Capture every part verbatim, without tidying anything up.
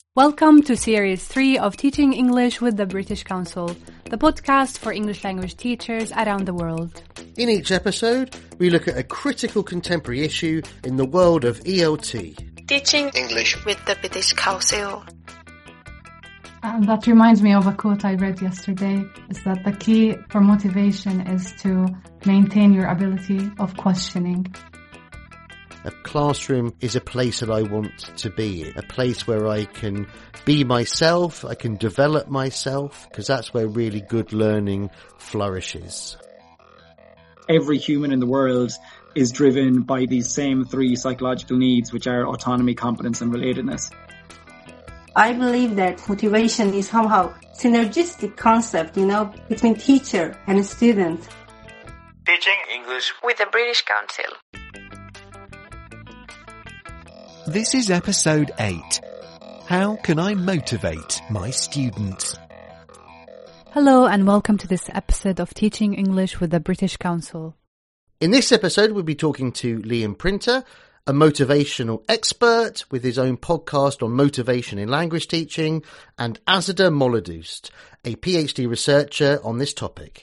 Welcome to Series three of Teaching English with the British Council, the podcast for English language teachers around the world. In each episode, we look at a critical contemporary issue in the world of E L T. Teaching English with the British Council. And that reminds me of a quote I read yesterday, is that the key for motivation is to maintain your ability of questioning. A classroom is a place that I want to be, a place where I can be myself, I can develop myself, because that's where really good learning flourishes. Every human in the world is driven by these same three psychological needs, which are autonomy, competence, and relatedness. I believe that motivation is somehow synergistic concept, you know, between teacher and student. Teaching English with the British Council. This is episode eight. How can I motivate my students? Hello and welcome to this episode of Teaching English with the British Council. In this episode, we'll be talking to Liam Printer, a motivational expert with his own podcast on motivation in language teaching, and Azadeh Molladoust, a PhD researcher on this topic.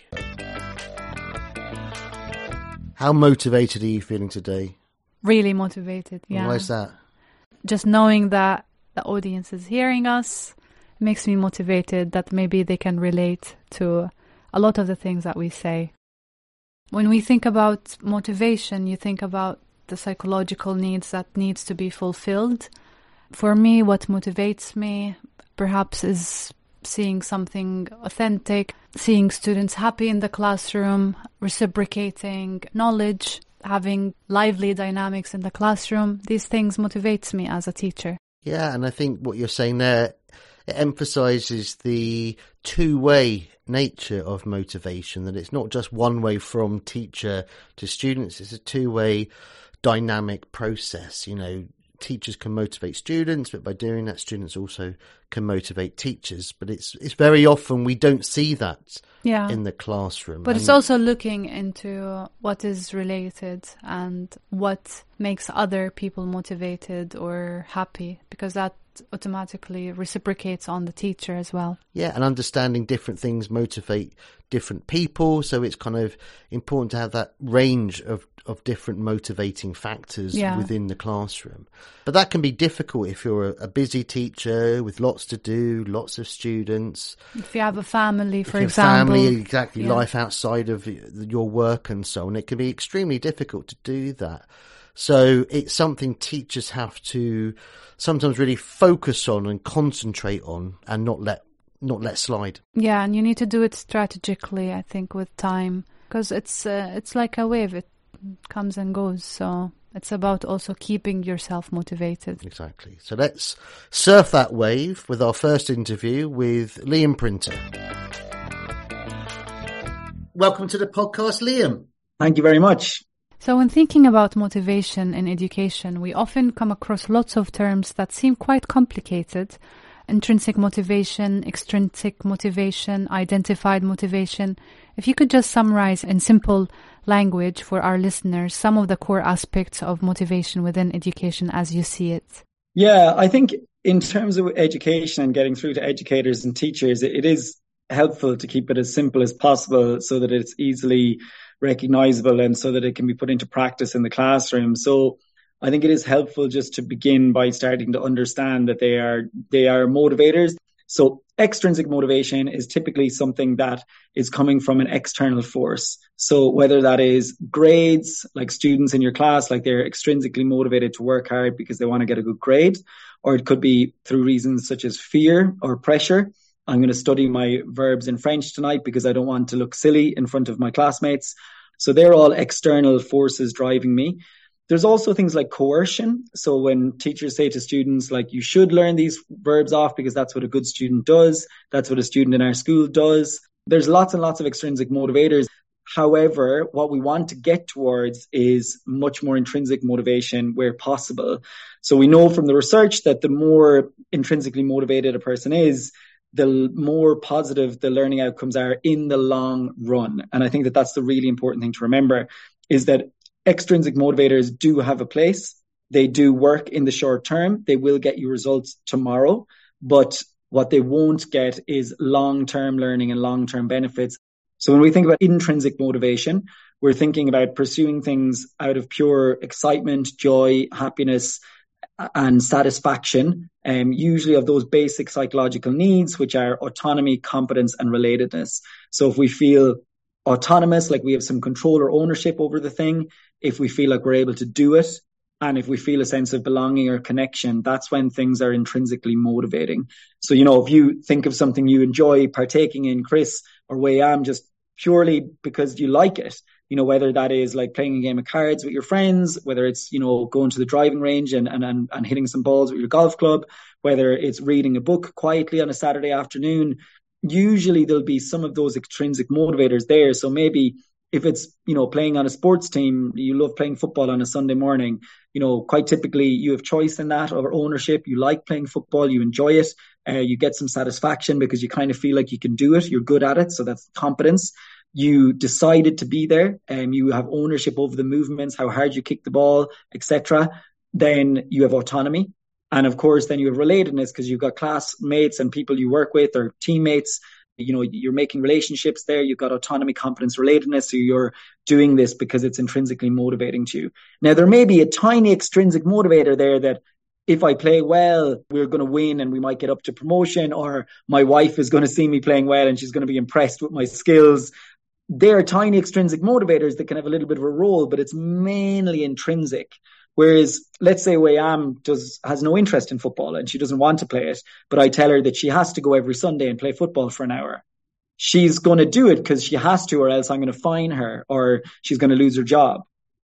How motivated are you feeling today? Really motivated, yeah. And why is that? Just knowing that the audience is hearing us makes me motivated that maybe they can relate to a lot of the things that we say. When we think about motivation, you think about the psychological needs that needs to be fulfilled. For me, what motivates me perhaps is seeing something authentic, seeing students happy in the classroom, reciprocating knowledge, having lively dynamics in the classroom. These things motivates me as a teacher. Yeah, and I think what you're saying there, it emphasises the two-way nature of motivation, that it's not just one way from teacher to students, it's a two-way dynamic process. You know, teachers can motivate students, but by doing that, students also can motivate teachers. But it's it's very often we don't see that yeah. in the classroom. But and it's also looking into what is related and what makes other people motivated or happy, because that automatically reciprocates on the teacher as well. Yeah, and understanding different things motivate different people, so it's kind of important to have that range of, of different motivating factors yeah. within the classroom. But that can be difficult if you're a, a busy teacher with lots to do, lots of students. If you have a family, for if you example. Family, exactly, yeah. life outside of your work and so on. It can be extremely difficult to do that. So it's something teachers have to sometimes really focus on and concentrate on and not let not let slide. Yeah, and you need to do it strategically, I think, with time, because it's uh, it's like a wave. It comes and goes. So it's about also keeping yourself motivated. Exactly. So let's surf that wave with our first interview with Liam Printer. Welcome to the podcast, Liam. Thank you very much. So when thinking about motivation in education, we often come across lots of terms that seem quite complicated. Intrinsic motivation, extrinsic motivation, identified motivation. If you could just summarize in simple language for our listeners some of the core aspects of motivation within education as you see it. Yeah, I think in terms of education and getting through to educators and teachers, it is helpful to keep it as simple as possible so that it's easily recognizable and so that it can be put into practice in the classroom. So I think it is helpful just to begin by starting to understand that they are they are motivators. So extrinsic motivation is typically something that is coming from an external force. So whether that is grades, like students in your class, like they're extrinsically motivated to work hard because they want to get a good grade, or it could be through reasons such as fear or pressure. I'm going to study my verbs in French tonight because I don't want to look silly in front of my classmates. So they're all external forces driving me. There's also things like coercion. So when teachers say to students, like, you should learn these verbs off because that's what a good student does. That's what a student in our school does. There's lots and lots of extrinsic motivators. However, what we want to get towards is much more intrinsic motivation where possible. So we know from the research that the more intrinsically motivated a person is, the more positive the learning outcomes are in the long run. And I think that that's the really important thing to remember, is that extrinsic motivators do have a place. They do work in the short term. They will get you results tomorrow. but what they won't get is long-term learning and long-term benefits. So when we think about intrinsic motivation, we're thinking about pursuing things out of pure excitement, joy, happiness, and satisfaction, um, usually of those basic psychological needs, which are autonomy, competence, and relatedness. So if we feel autonomous, like we have some control or ownership over the thing, if we feel like we're able to do it, and if we feel a sense of belonging or connection, that's when things are intrinsically motivating. So, you know, if you think of something you enjoy partaking in, Chris, or Wei-Am, just purely because you like it, you know, whether that is like playing a game of cards with your friends, whether it's, you know, going to the driving range and, and, and, and hitting some balls with your golf club, whether it's reading a book quietly on a Saturday afternoon, usually there'll be some of those extrinsic motivators there. So maybe if it's, you know, playing on a sports team, you love playing football on a Sunday morning, you know, quite typically you have choice in that or ownership. You like playing football, you enjoy it, uh, you get some satisfaction because you kind of feel like you can do it, you're good at it. So that's competence. You decided to be there and you have ownership over the movements, how hard you kick the ball, et cetera. Then you have autonomy. And of course, then you have relatedness because you've got classmates and people you work with or teammates. You know, you're making relationships there. You've got autonomy, competence, relatedness. So you're doing this because it's intrinsically motivating to you. Now, there may be a tiny extrinsic motivator there that if I play well, we're going to win and we might get up to promotion, or my wife is going to see me playing well and she's going to be impressed with my skills. There are tiny extrinsic motivators that can have a little bit of a role, but it's mainly intrinsic. Whereas, let's say Wei-Am does has no interest in football and she doesn't want to play it, but I tell her that she has to go every Sunday and play football for an hour. She's going to do it because she has to, or else I'm going to fine her, or she's going to lose her job.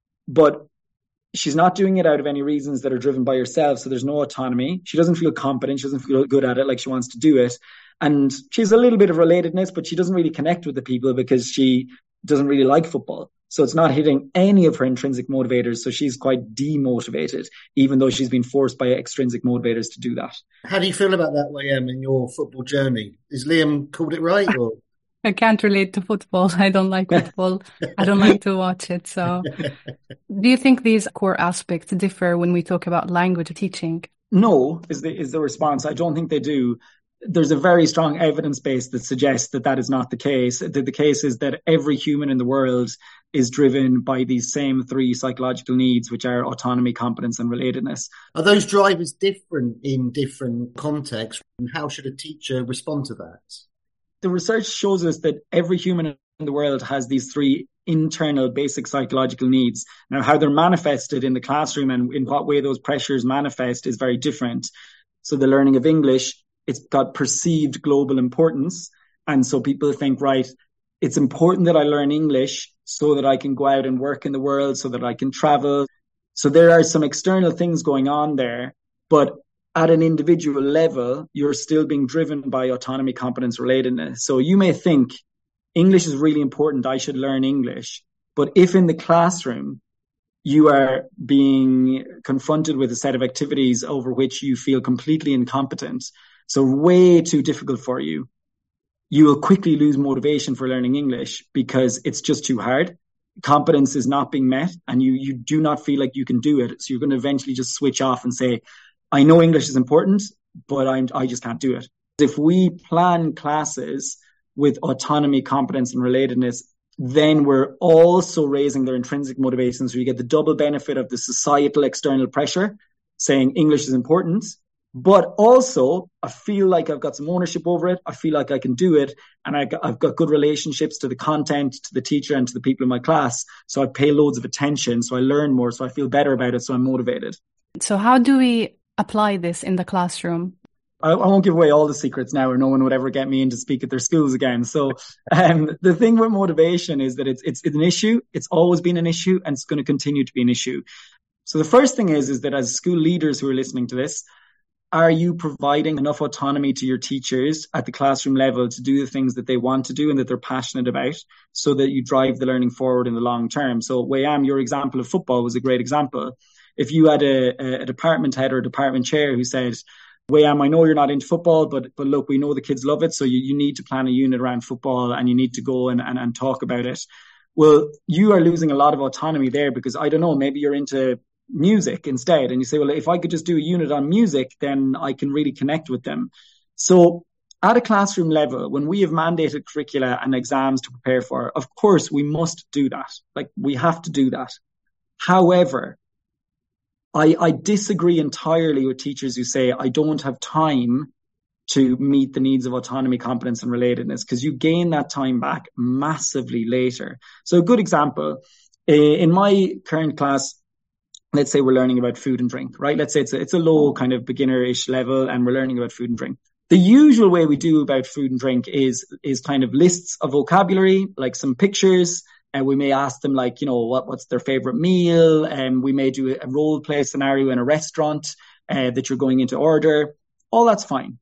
But she's not doing it out of any reasons that are driven by herself, so there's no autonomy. She doesn't feel competent. She doesn't feel good at it like she wants to do it. And she has a little bit of relatedness, but she doesn't really connect with the people because she doesn't really like football. So it's not hitting any of her intrinsic motivators. So she's quite demotivated, even though she's been forced by extrinsic motivators to do that. How do you feel about that, Wei-Am, in your football journey? Is Liam called it right? Or? I can't relate to football. I don't like football. I don't like to watch it. So do you think these core aspects differ when we talk about language teaching? No, is the, is the response. I don't think they do. There's a very strong evidence base that suggests that that is not the case. The, the case is that every human in the world is driven by these same three psychological needs, which are autonomy, competence, and relatedness. Are those drivers different in different contexts? And how should a teacher respond to that? The research shows us that every human in the world has these three internal basic psychological needs. Now, how they're manifested in the classroom and in what way those pressures manifest is very different. So the learning of English, it's got perceived global importance. And so people think, right, it's important that I learn English so that I can go out and work in the world, so that I can travel. So there are some external things going on there, but at an individual level, you're still being driven by autonomy, competence, relatedness. So you may think English is really important, I should learn English. But if in the classroom, you are being confronted with a set of activities over which you feel completely incompetent, so way too difficult for you, you will quickly lose motivation for learning English because it's just too hard. Competence is not being met and you, you do not feel like you can do it. So you're going to eventually just switch off and say, I know English is important, but I, I just can't do it. If we plan classes with autonomy, competence, and relatedness, then we're also raising their intrinsic motivation. So you get the double benefit of the societal external pressure saying English is important, but also I feel like I've got some ownership over it. I feel like I can do it. And I got, I've got good relationships to the content, to the teacher, and to the people in my class. So I pay loads of attention. So I learn more. So I feel better about it. So I'm motivated. So how do we apply this in the classroom? I, I won't give away all the secrets now, or no one would ever get me in to speak at their schools again. So um, the thing with motivation is that it's, it's it's an issue. It's always been an issue, and it's going to continue to be an issue. So the first thing is, is that as school leaders who are listening to this, are you providing enough autonomy to your teachers at the classroom level to do the things that they want to do and that they're passionate about, so that you drive the learning forward in the long term? So Wei-Am, your example of football was a great example. If you had a, a department head or a department chair who said, Wei-Am, I know you're not into football, but but look, we know the kids love it, so you, you need to plan a unit around football and you need to go and, and, and talk about it. Well, you are losing a lot of autonomy there because, I don't know, maybe you're into music instead. And you say, well, if I could just do a unit on music, then I can really connect with them. So at a classroom level, when we have mandated curricula and exams to prepare for, of course, we must do that. Like, we have to do that. However, I, I disagree entirely with teachers who say, I don't have time to meet the needs of autonomy, competence and relatedness, because you gain that time back massively later. So a good example, in my current class, let's say we're learning about food and drink, right? Let's say it's a, it's a low kind of beginner-ish level and we're learning about food and drink. The usual way we do about food and drink is, is kind of lists of vocabulary, like some pictures. And we may ask them, like, you know, what, what's their favorite meal? And we may do a role play scenario in a restaurant uh, that you're going into order. All that's fine.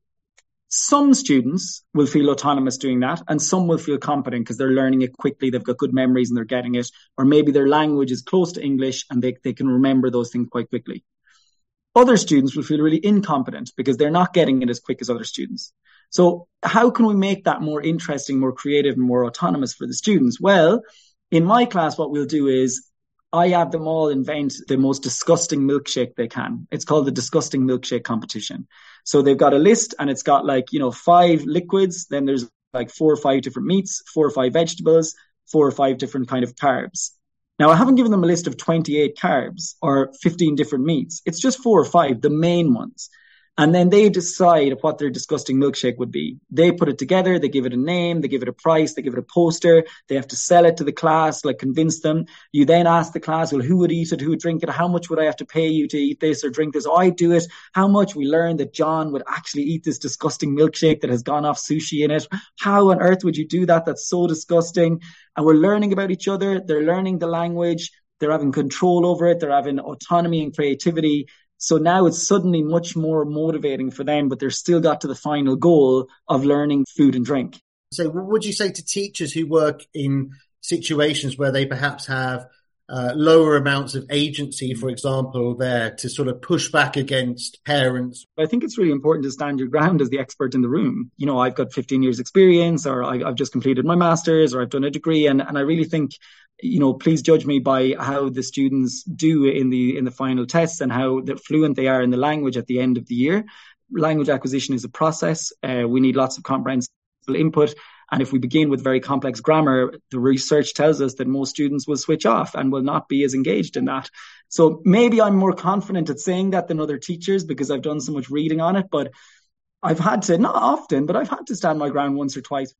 Some students will feel autonomous doing that, and some will feel competent because they're learning it quickly. They've got good memories and they're getting it. Or maybe their language is close to English and they, they can remember those things quite quickly. Other students will feel really incompetent because they're not getting it as quick as other students. So how can we make that more interesting, more creative, and more autonomous for the students? Well, in my class, what we'll do is I have them all invent the most disgusting milkshake they can. It's called the disgusting milkshake competition. So they've got a list and it's got, like, you know, five liquids. Then there's like four or five different meats, four or five vegetables, four or five different kind of carbs. Now, I haven't given them a list of twenty-eight carbs or fifteen different meats. It's just four or five, the main ones. And then they decide what their disgusting milkshake would be. They put it together, they give it a name, they give it a price, they give it a poster, they have to sell it to the class, like convince them. You then ask the class, well, who would eat it, who would drink it, how much would I have to pay you to eat this or drink this? Oh, I do it. How much? We learned that John would actually eat this disgusting milkshake that has gone off sushi in it. How on earth would you do that? That's so disgusting. And we're learning about each other. They're learning the language. They're having control over it. They're having autonomy and creativity. So now it's suddenly much more motivating for them, but they're still got to the final goal of learning food and drink. So what would you say to teachers who work in situations where they perhaps have uh, lower amounts of agency, for example, there to sort of push back against parents? I think it's really important to stand your ground as the expert in the room. You know, I've got fifteen years experience, or I, I've just completed my master's, or I've done a degree. And, and I really think, you know, please judge me by how the students do in the in the final tests and how fluent they are in the language at the end of the year. Language acquisition is a process. Uh, we need lots of comprehensive input. And if we begin with very complex grammar, the research tells us that most students will switch off and will not be as engaged in that. So maybe I'm more confident at saying that than other teachers because I've done so much reading on it. But I've had to, not often, but I've had to stand my ground once or twice.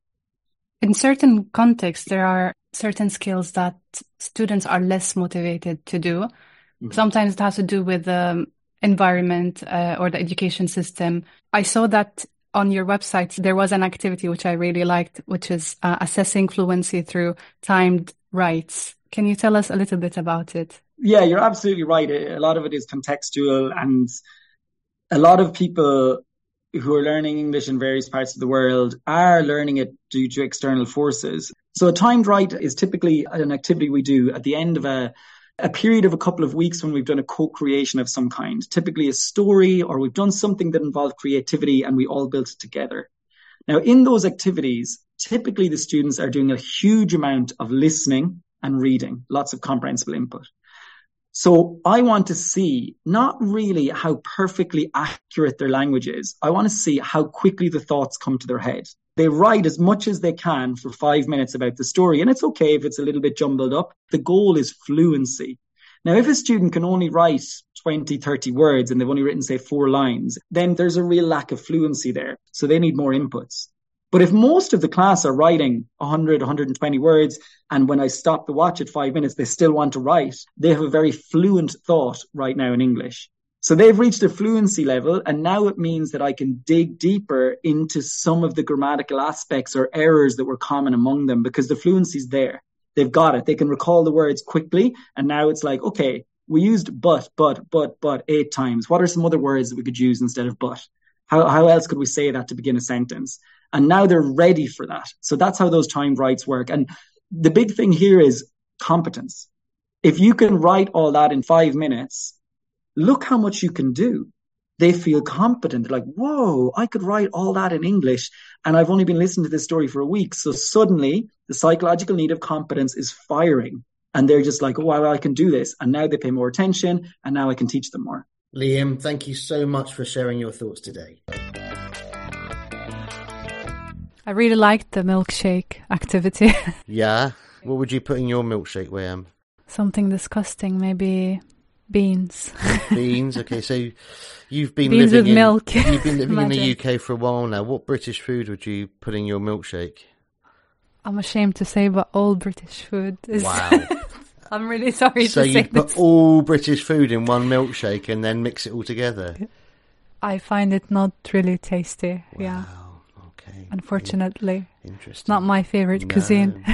In certain contexts, there are certain skills that students are less motivated to do. Mm-hmm. Sometimes it has to do with the environment uh, or the education system. I saw that on your website, there was an activity which I really liked, which is uh, assessing fluency through timed writes. Can you tell us a little bit about it? Yeah, you're absolutely right. A lot of it is contextual, and a lot of people who are learning English in various parts of the world are learning it due to external forces. So a timed write is typically an activity we do at the end of a a period of a couple of weeks when we've done a co-creation of some kind, typically a story, or we've done something that involved creativity and we all built it together. Now, in those activities, typically the students are doing a huge amount of listening and reading, lots of comprehensible input. So I want to see not really how perfectly accurate their language is. I want to see how quickly the thoughts come to their head. They write as much as they can for five minutes about the story. And it's okay if it's a little bit jumbled up. The goal is fluency. Now, if a student can only write twenty, thirty words and they've only written, say, four lines, then there's a real lack of fluency there. So they need more inputs. But if most of the class are writing one hundred, one hundred twenty words, and when I stop the watch at five minutes, they still want to write, they have a very fluent thought right now in English. So they've reached a fluency level, and now it means that I can dig deeper into some of the grammatical aspects or errors that were common among them because the fluency's there. They've got it. They can recall the words quickly, and now it's like, okay, we used but, but, but, but eight times. What are some other words that we could use instead of but? How, how else could we say that to begin a sentence? And now they're ready for that. So that's how those timed writes work. And the big thing here is competence. If you can write all that in five minutes, look how much you can do. They feel competent. They're like, whoa, I could write all that in English. And I've only been listening to this story for a week. So suddenly the psychological need of competence is firing. And they're just like, oh, well, I can do this. And now they pay more attention, and now I can teach them more. Liam, thank you so much for sharing your thoughts today. I really liked the milkshake activity. Yeah? What would you put in your milkshake, Liam? Something disgusting, maybe beans. Beans, okay. So you've been beans living with in, milk. You've been living in the Imagine. U K for a while now. What British food would you put in your milkshake? I'm ashamed to say, but all British food is... Wow. I'm really sorry so to say you put this. all British food in one milkshake and then mix it all together? I find it not really tasty, Wow. yeah. Okay. Unfortunately. Interesting. It's not my favourite No. cuisine.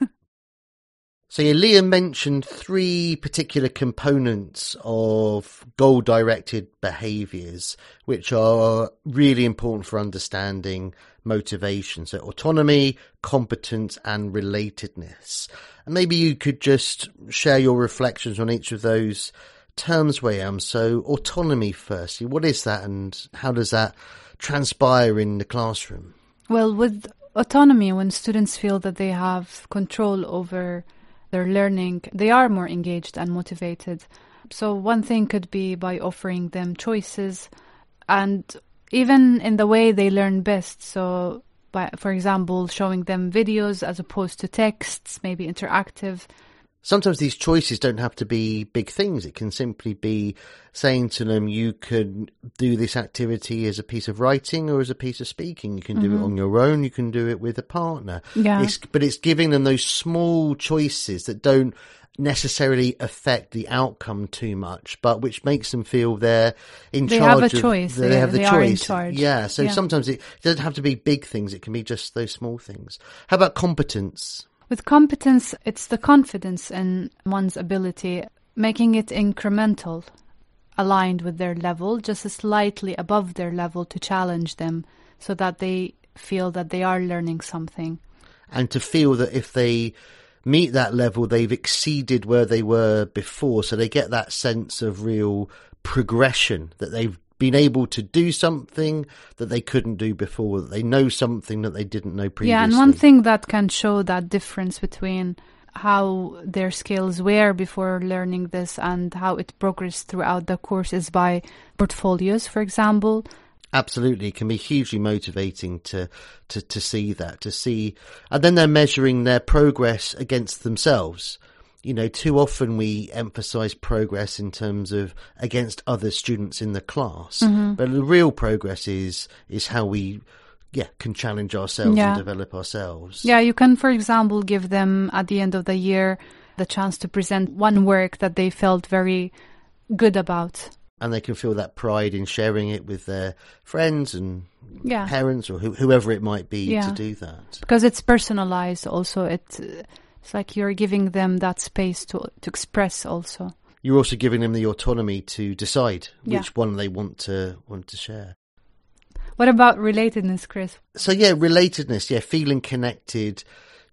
So yeah, Liam mentioned three particular components of goal-directed behaviours, which are really important for understanding motivation. So autonomy, competence, and relatedness. And maybe you could just share your reflections on each of those terms, Wayam. So autonomy firstly, what is that and how does that transpire in the classroom? Well, with autonomy, when students feel that they have control over their learning, they are more engaged and motivated. So one thing could be by offering them choices and even in the way they learn best. So, by, for example, showing them videos as opposed to texts, maybe interactive. Sometimes these choices don't have to be big things. It can simply be saying to them, you can do this activity as a piece of writing or as a piece of speaking. You can do Mm-hmm. it on your own. You can do it with a partner. Yeah. It's, but it's giving them those small choices that don't necessarily affect the outcome too much, but which makes them feel they're in They charge. have a of, choice. They, They- have the they choice. are in charge. Yeah. So Yeah. sometimes it doesn't have to be big things. It can be just those small things. How about competence? With competence, it's the confidence in one's ability, making it incremental, aligned with their level, just slightly above their level to challenge them so that they feel that they are learning something. And to feel that if they meet that level, they've exceeded where they were before. So they get that sense of real progression, that they've been able to do something that they couldn't do before, that they know something that they didn't know previously. Yeah, and one thing that can show that difference between how their skills were before learning this and how it progressed throughout the course is by portfolios, for example. Absolutely. It can be hugely motivating to, to, to see that, to see, and then they're measuring their progress against themselves. You know, too often we emphasize progress in terms of against other students in the class, Mm-hmm. but the real progress is, is how we, yeah, can challenge ourselves Yeah. and develop ourselves. Yeah, you can, for example, give them at the end of the year the chance to present one work that they felt very good about. And they can feel that pride in sharing it with their friends and Yeah. parents or who, whoever it might be Yeah. to do that. Because it's personalized also. It, it's like you're giving them that space to to express also. You're also giving them the autonomy to decide Yeah. which one they want to want to share. What about relatedness, Chris? So yeah, relatedness, yeah, feeling connected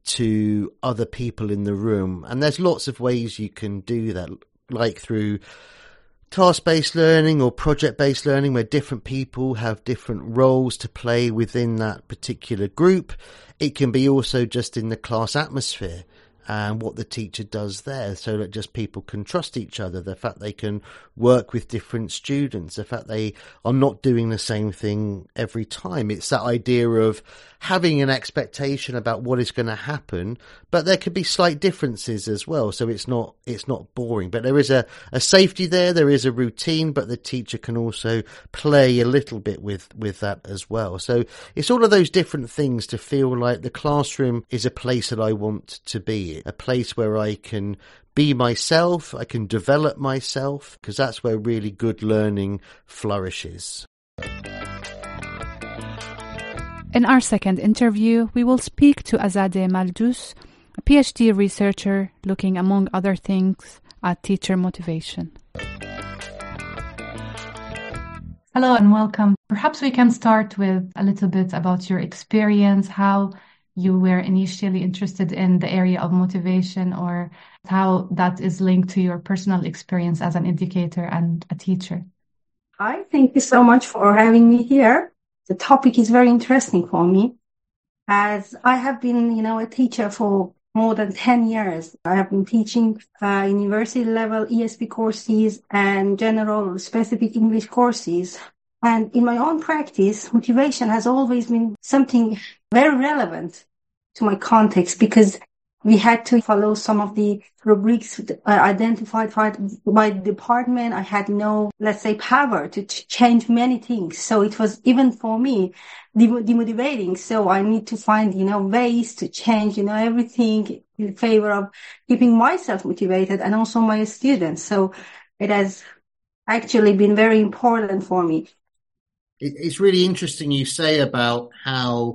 to other people in the room. And there's lots of ways you can do that, like through task-based learning or project-based learning, where different people have different roles to play within that particular group. It can be also just in the class atmosphere and what the teacher does there, so that just people can trust each other, the fact they can work with different students, the fact they are not doing the same thing every time. It's that idea of having an expectation about what is going to happen, but there could be slight differences as well, so it's not it's not boring. But there is a, a safety there, there is a routine, but the teacher can also play a little bit with, with that as well. So it's all of those different things to feel like the classroom is a place that I want to be, a place where I can be myself, I can develop myself, because that's where really good learning flourishes. In our second interview, we will speak to Azadeh Maldous, a PhD researcher looking, among other things, at teacher motivation. Hello and welcome. Perhaps we can start with a little bit about your experience, how you were initially interested in the area of motivation, or how that is linked to your personal experience as an educator and a teacher. Hi, thank you so much for having me here. The topic is very interesting for me, as I have been, you know, a teacher for more than ten years. I have been teaching uh, university level E S P courses and general specific English courses. And in my own practice, motivation has always been something very relevant to my context, because we had to follow some of the rubrics uh, identified by the department. I had no, let's say, power to ch- change many things. So it was, even for me, dem- demotivating. So I need to find, you know, ways to change, you know, everything in favor of keeping myself motivated and also my students. So it has actually been very important for me. It's really interesting you say about how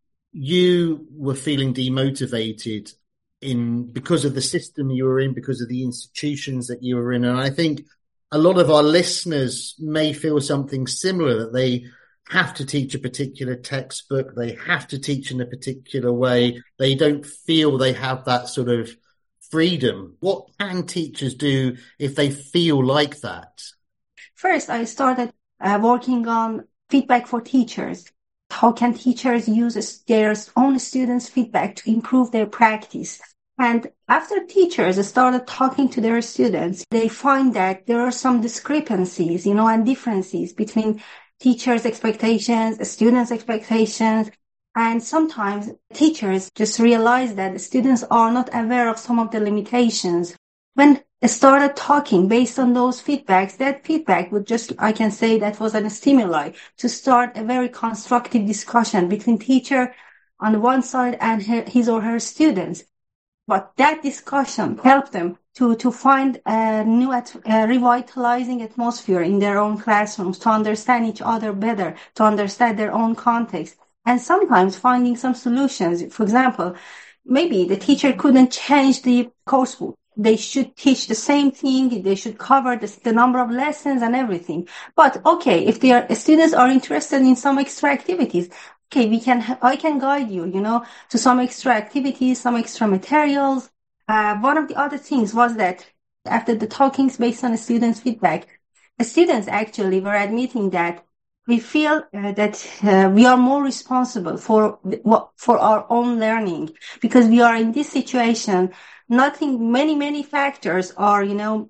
you were feeling demotivated in because of the system you were in, because of the institutions that you were in. And I think a lot of our listeners may feel something similar, that they have to teach a particular textbook, they have to teach in a particular way. They don't feel they have that sort of freedom. What can teachers do if they feel like that? First, I started uh, working on feedback for teachers. How can teachers use their own students' feedback to improve their practice? And after teachers started talking to their students, they find that there are some discrepancies, you know, and differences between teachers' expectations, students' expectations. And sometimes teachers just realize that the students are not aware of some of the limitations. When they started talking based on those feedbacks, that feedback would just, I can say that was a stimuli to start a very constructive discussion between teacher on one side and her, his or her students. But that discussion helped them to, to find a new, at, a revitalizing atmosphere in their own classrooms, to understand each other better, to understand their own context, and sometimes finding some solutions. For example, maybe the teacher couldn't change the coursebook. They should teach the same thing. They should cover the, the number of lessons and everything. But okay, if their students are interested in some extra activities, okay, we can, I can guide you, you know, to some extra activities, some extra materials. Uh, one of the other things was that after the talkings based on the students' feedback, the students actually were admitting that we feel uh, that uh, we are more responsible for for our own learning, because we are in this situation. Nothing, many, many factors are, you know,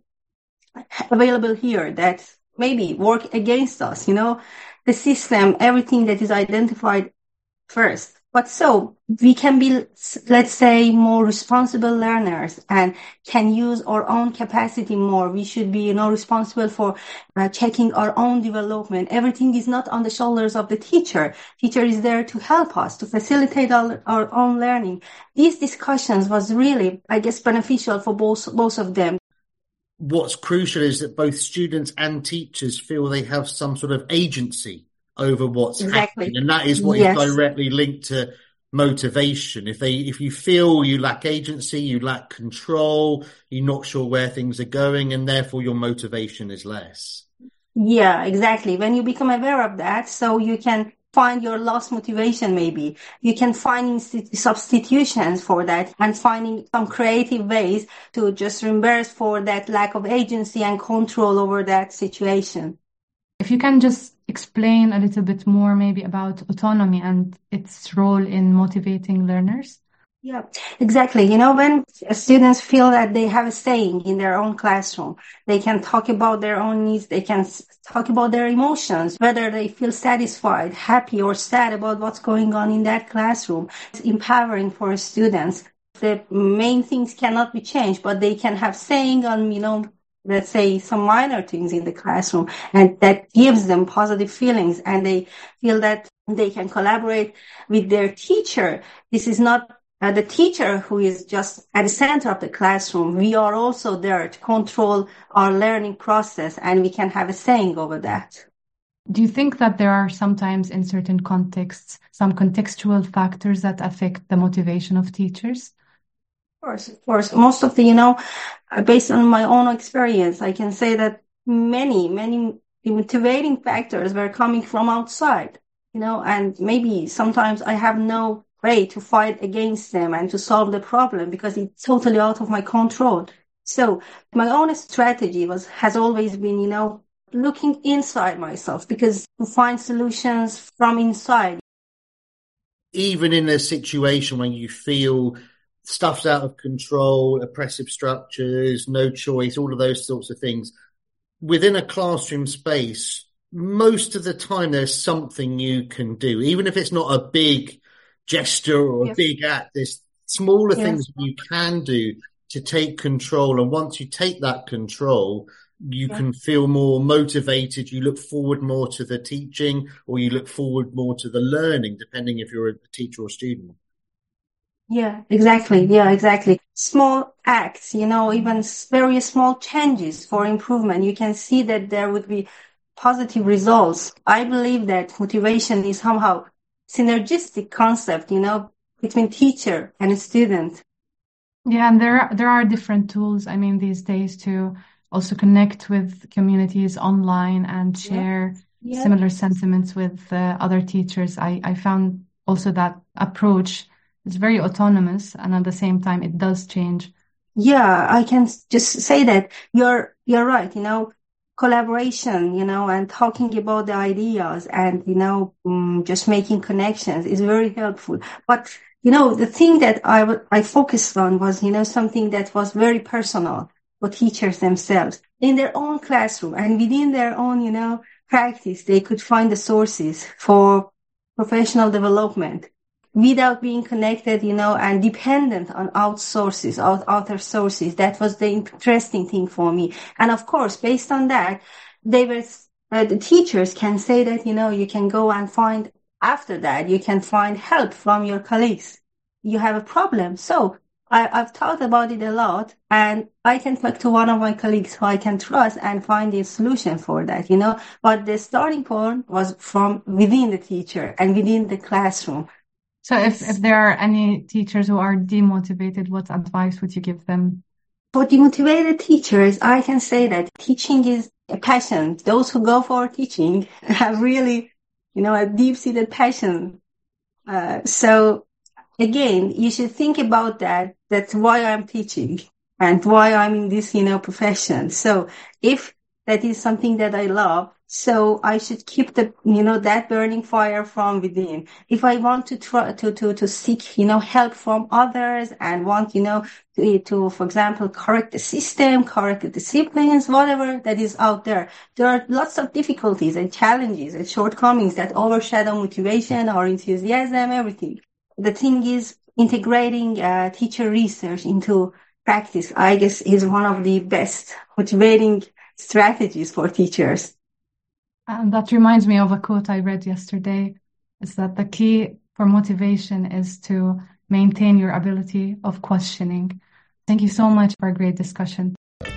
available here that maybe work against us, you know, the system, everything that is identified first. But so we can be, let's say, more responsible learners and can use our own capacity more. We should be, you know, responsible for uh, checking our own development. Everything is not on the shoulders of the teacher. Teacher is there to help us, to facilitate our, our own learning. These discussions was really, I guess, beneficial for both, both of them. What's crucial is that both students and teachers feel they have some sort of agency over what's exactly. happening, and that is what yes. is directly linked to motivation. If they, if you feel you lack agency, you lack control, you're not sure where things are going, and therefore your motivation is less. Yeah, exactly. When you become aware of that, so you can find your lost motivation. Maybe you can find substitutions for that and finding some creative ways to just reimburse for that lack of agency and control over that situation. If you can just explain a little bit more maybe about autonomy and its role in motivating learners. Yeah, exactly. You know, when students feel that they have a saying in their own classroom, they can talk about their own needs, they can talk about their emotions, whether they feel satisfied, happy, or sad about what's going on in that classroom. It's empowering for students. The main things cannot be changed, but they can have saying on, you know, let's say some minor things in the classroom, and that gives them positive feelings, and they feel that they can collaborate with their teacher. This is not uh, the teacher who is just at the center of the classroom. We are also there to control our learning process, and we can have a saying over that. Do you think that there are sometimes in certain contexts some contextual factors that affect the motivation of teachers? Of course, of course. Most of the, you know, based on my own experience, I can say that many, many motivating factors were coming from outside, you know, and maybe sometimes I have no way to fight against them and to solve the problem because it's totally out of my control. So my own strategy was, has always been, you know, looking inside myself, because to find solutions from inside. Even in a situation when you feel stuff's out of control, oppressive structures, no choice, all of those sorts of things. Within a classroom space, most of the time there's something you can do, even if it's not a big gesture or a yes. big act. There's smaller yes. things you can do to take control. And once you take that control, you yeah. can feel more motivated. You look forward more to the teaching, or you look forward more to the learning, depending if you're a teacher or student. Yeah, exactly. Yeah, exactly. Small acts, you know, even very small changes for improvement. You can see that there would be positive results. I believe that motivation is somehow synergistic concept, you know, between teacher and student. Yeah, and there are, there are different tools, I mean, these days to also connect with communities online and share yeah. Yeah. similar sentiments with uh, other teachers. I, I found also that approach is very autonomous, and at the same time, it does change. Yeah, I can just say that you're you're right. You know, collaboration, you know, and talking about the ideas and, you know, um, just making connections is very helpful. But, you know, the thing that I, w- I focused on was, you know, something that was very personal for teachers themselves in their own classroom and within their own, you know, practice. They could find the sources for professional development without being connected, you know, and dependent on outsources, out, outer sources. That was the interesting thing for me. And of course, based on that, they were, uh, the teachers can say that, you know, you can go and find, after that, you can find help from your colleagues. You have a problem. So I, I've thought about it a lot, and I can talk to one of my colleagues who I can trust and find a solution for that, you know. But the starting point was from within the teacher and within the classroom. So if, if there are any teachers who are demotivated, what advice would you give them? For demotivated teachers, I can say that teaching is a passion. Those who go for teaching have really, you know, a deep-seated passion. Uh, so again, you should think about that. That's why I'm teaching and why I'm in this, you know, profession. So if that is something that I love, so I should keep the, you know, that burning fire from within. If I want to try to, to, to seek, you know, help from others and want, you know, to, to, for example, correct the system, correct the disciplines, whatever that is out there, there are lots of difficulties and challenges and shortcomings that overshadow motivation or enthusiasm, everything. The thing is integrating uh, teacher research into practice, I guess, is one of the best motivating strategies for teachers. And that reminds me of a quote I read yesterday, is that the key for motivation is to maintain your ability of questioning. Thank you so much for a great discussion.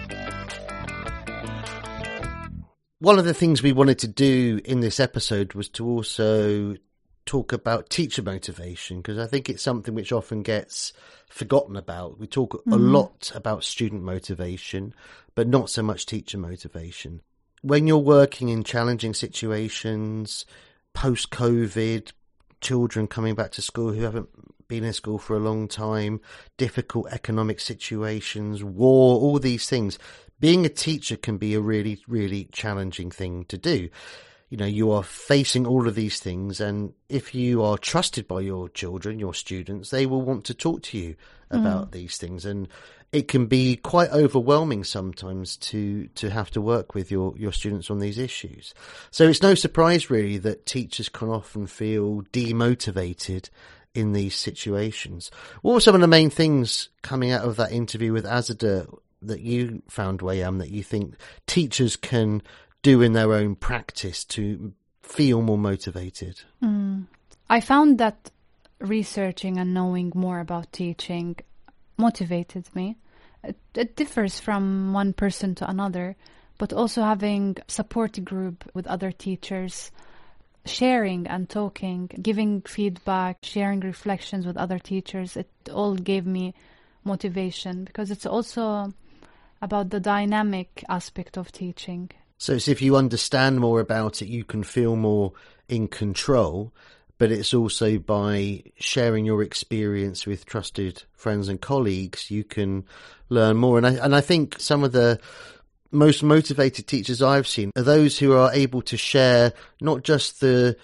One of the things we wanted to do in this episode was to also talk about teacher motivation, because I think it's something which often gets forgotten about. We talk mm-hmm. a lot about student motivation, but not so much teacher motivation. When you're working in challenging situations, post-COVID, children coming back to school who haven't been in school for a long time, difficult economic situations, war, all these things, being a teacher can be a really, really challenging thing to do. You know, you are facing all of these things, and if you are trusted by your children, your students, they will want to talk to you about mm. these things. And it can be quite overwhelming sometimes to, to have to work with your, your students on these issues. So it's no surprise really that teachers can often feel demotivated in these situations. What were some of the main things coming out of that interview with Azadeh that you found, Wayam, that you think teachers can do in their own practice to feel more motivated? Mm. I found that researching and knowing more about teaching motivated me. It, it differs from one person to another, but also having a support group with other teachers, sharing and talking, giving feedback, sharing reflections with other teachers, it all gave me motivation, because it's also about the dynamic aspect of teaching. So it's if you understand more about it, you can feel more in control, but it's also by sharing your experience with trusted friends and colleagues, you can learn more. And I, and I think some of the most motivated teachers I've seen are those who are able to share not just the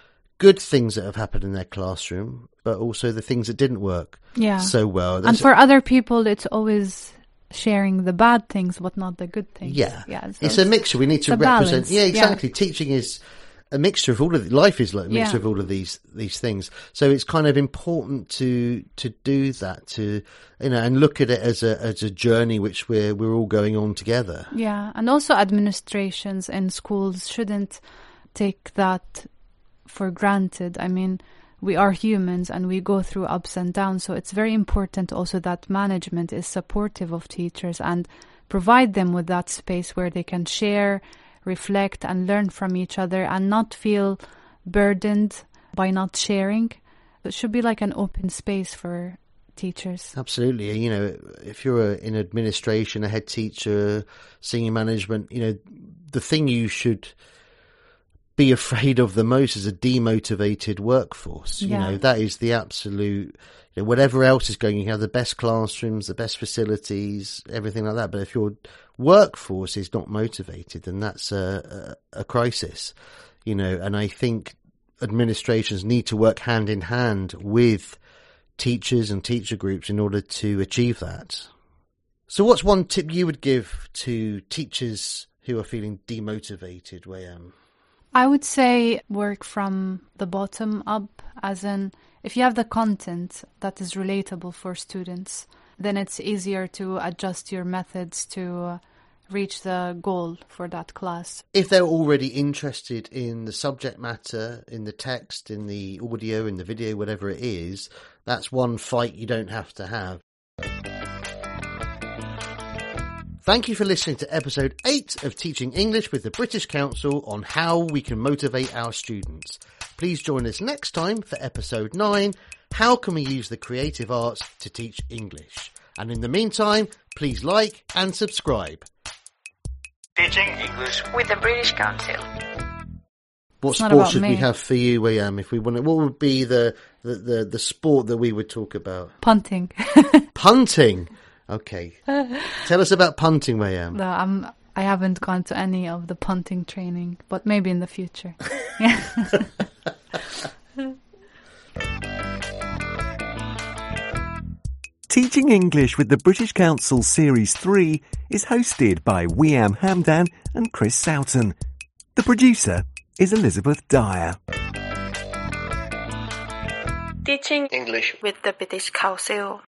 good things that have happened in their classroom, but also the things that didn't work Yeah. so well. And There's- for other people, it's always sharing the bad things, but not the good things. Yeah, Yeah. so it's a mixture. We need it's to a represent. balance. Yeah, Yeah. exactly. Teaching is a mixture of all of life is like a mixture Yeah. of all of these these things. So it's kind of important to to do that, to you know, and look at it as a as a journey which we're we're all going on together. Yeah, and also administrations and schools shouldn't take that for granted. I mean, we are humans and we go through ups and downs, so it's very important also that management is supportive of teachers and provide them with that space where they can share, reflect and learn from each other and not feel burdened by not sharing. It should be like an open space for teachers. Absolutely. You know, if you're a, in administration, a head teacher, senior management, you know, the thing you should be afraid of the most is a demotivated workforce. You Yeah. know, that is the absolute, you know, whatever else is going, you have the best classrooms, the best facilities, everything like that. But if your workforce is not motivated, then that's a, a, a crisis, you know, and I think administrations need to work hand in hand with teachers and teacher groups in order to achieve that. So what's one tip you would give to teachers who are feeling demotivated, Wei-Am? I would say work from the bottom up, as in if you have the content that is relatable for students, then it's easier to adjust your methods to reach the goal for that class. If they're already interested in the subject matter, in the text, in the audio, in the video, whatever it is, that's one fight you don't have to have. Thank you for listening to episode eight of Teaching English with the British Council on how we can motivate our students. Please join us next time for episode nine, how can we use the creative arts to teach English? And in the meantime, please like and subscribe. Teaching English with the British Council. What It's not sport about should we me. have for you, Wei-Am, if we want to, what would be the, the, the, the sport that we would talk about? Punting. Punting. Okay. Tell us about punting, Wei-Am. No, I'm, I haven't gone to any of the punting training, but maybe in the future. Yeah. Teaching English with the British Council Series three is hosted by Wei-Am Hamdan and Chris Soughton. The producer is Elizabeth Dyer. Teaching English with the British Council.